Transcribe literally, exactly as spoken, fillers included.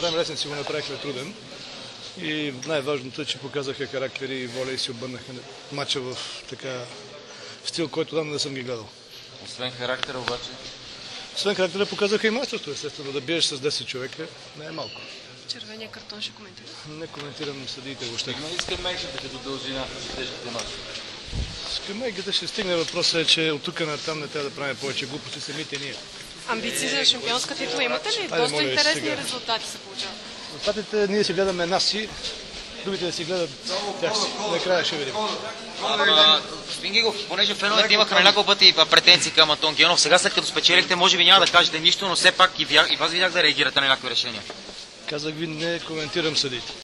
направим лесен, си го направихме труден. И най-важното е, че показаха характери и воля и си обърнаха матча в така стил, който давно не съм ги гледал. Освен характера обаче? Освен характера показаха и мастерство, естествено. Да биеш с десет човека не е малко. Червения картон ще коментира? Не коментирам съдиите въобще. Има ли скамейката като дължина в тежките мачове? Скамейката ще стигне. Въпросът е, че от тук натам не трябва да правим повече глупости самите ние. Амбиции за шампионска титла имате ли? Айде, Доста моля, интересни сега. резултати се получават. Резултатите ние си гледаме нас си, другите да си гледат тях си. Накрая ще видим. Господин Гигов, понеже феновете имаха на няколко пъти претенции към Антон Генов, сега след като спечелихте, може би няма да кажете нищо, но все пак и, и вас видях да реагирате на някакви решения. Казах ви, не коментирам съдите.